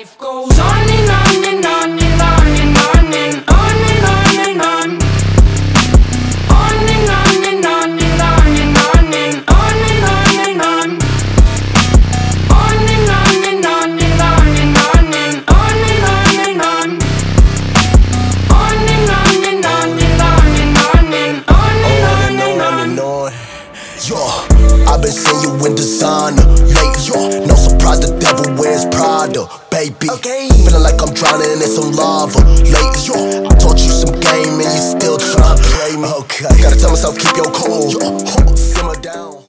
Life goes on and on and on and on and on and on and on and on. On and on and on and on and on and on and on and on. On and on and on and on and on and on and on and on. On and on and on and on and on and on and on and on. Yo, I've been seeing you in designer lately, yo. No surprise the devil wears Prada, baby. Feeling like I'm drowning in some lava lately, yo. I taught you some game and you still tryna play me. Gotta tell myself keep your cool, yo. Simmer down.